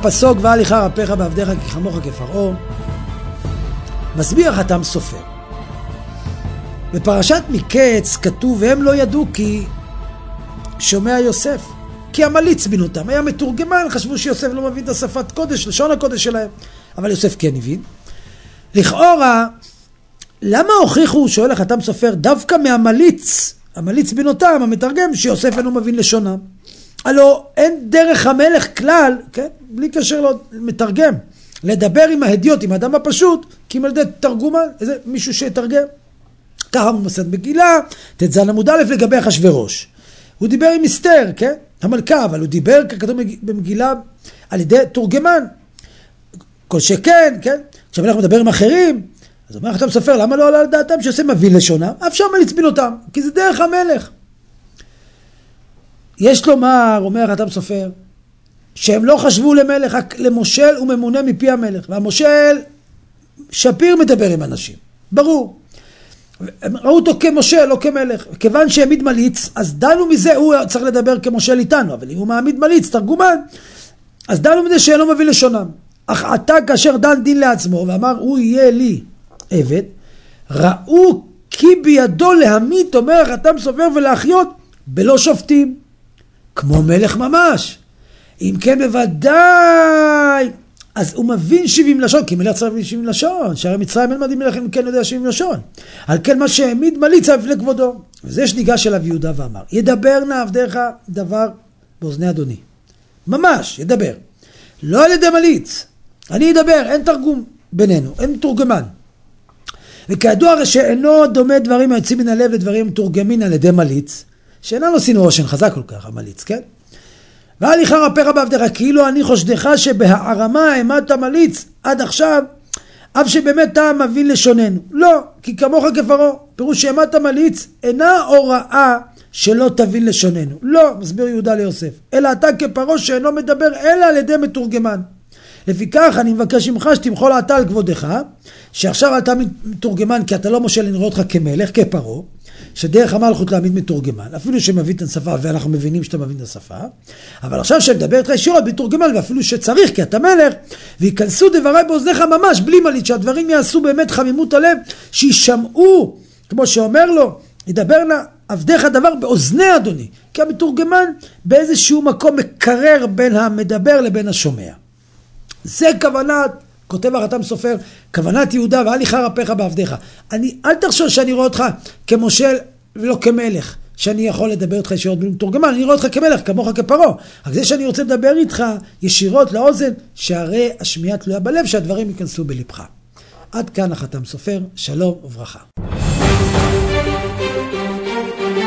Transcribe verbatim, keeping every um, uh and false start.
הפסוק והליך רפך בעבדיך כי כמוך כפרעה, מסביר החתם סופר. בפרשת מקץ כתוב והם לא ידעו כי שומע יוסף, כי המליץ בנותם, היה מתורגמן, חשבו שיוסף לא מבין את השפת קודש, לשון הקודש שלהם, אבל יוסף כן הבין. לכאורה, למה הוכיחו, שואל החתם סופר, דווקא מהמליץ, המליץ בנותם, המתרגם, שיוסף אינו מבין לשונם? הלא אין דרך המלך כלל, כן? בלי קשר לו מתרגם, לדבר עם ההדיוט, עם האדם הפשוט, כי אם על ידי תרגומה, איזה מישהו שיתרגם. ככה הוא מסד בגילה, תזן עמוד א' לגבי אחשוורוש. הוא דיבר עם אסתר, כן? המלכה, אבל הוא דיבר, ככתוב במגילה, על ידי תורגמן. כל שכן, כן? כשהמלך מדבר עם אחרים, אז אומר החתם סופר, למה לא עלה על דעתם שיוסף מבין לשונם? אף שם מליץ בנותם, כי זה דרך המלך. יש לומר, אומר החתם סופר, שהם לא חשבו למלך, רק למושל וממונה מפי המלך. והמושל שפיר מדבר עם אנשים, ברור. הם ראו אותו כמושל, לא כמלך. כיוון שהעמיד מליץ, אז דנו מזה, הוא צריך לדבר כמושל איתנו, אבל אם הוא מעמיד מליץ, תרגומן, אז דנו מזה שאינו מבין לשונם. אך עתה כאשר דן דין לעצמו, ואמר, הוא יהיה לי עבד, ראו כי בידו להמית, אומר החתם סופר, ולהחיות, בלא שופטים, כמו מלך ממש. אם כן בוודאי, אז הוא מבין שבעים לשון, כי מלך צריך להבין שבעים לשון, שהרי מצרים אין מדהים מלך אם כן יודע שבעים לשון. על כן מה שהעמיד מליץ לפני כבודו. וזה שניגש אליו יהודה ואמר, ידבר נא עבדיך דבר באוזני אדוני. ממש, ידבר. לא על ידי מליץ. אני אדבר, אין תרגום בינינו, אין תורגמן. וכידוע הרי שאינו דומה דברים היוצאים מן הלב לדברים מתורגמים על ידי מליץ, שאינם עושים רושן חזק כל כך, המליץ, כן? והליך רפך בעבדיך, כאילו אני חושדך שבהערמה העמדת מליץ עד עכשיו, אף שבאמת אתה מבין לשוננו. לא, כי כמוך כפרעה, פירוש שהעמדת מליץ אינה הוראה שלא תבין לשוננו. לא, מסביר יהודה ליוסף, אלא אתה כפרעה שאינו מדבר אלא על ידי מתורגמן. לפיכך אני מבקש ממך שתמחול אתה על כבודך, שעכשיו אתה מתורגמן כי אתה לא מושל לנראה אותך כמלך, כפרעה, שדרך המלכות להעמיד מתורגמן, אפילו שמבין את השפה, ואנחנו מבינים שאתה מבין את השפה, אבל עכשיו שמדבר איתך ישירות בתורגמן, ואפילו שצריך, כי אתה מלך, ויכנסו דבריי באוזניך ממש, בלי מליץ, שהדברים יעשו באמת חמימות הלב, שישמעו, כמו שאומר לו, ידבר נא עבדיך דבר באוזני אדוני, כי המתורגמן באיזשהו מקום מקרר בין המדבר לבין השומע. זה כוונת, כותב החתם סופר, כוונת יהודה והליך רפך בעבדיך. אני, אל תחשוב שאני רואה אותך כמושל ולא כמלך, שאני יכול לדבר איתך ישירות בלי מתורגמן, אני רואה אותך כמלך, כמוך כפרעה. רק זה שאני רוצה לדבר איתך ישירות לאוזן, שהרי השמיעה תלויה בלב, שהדברים ייכנסו בלבך. עד כאן החתם סופר, שלום וברכה.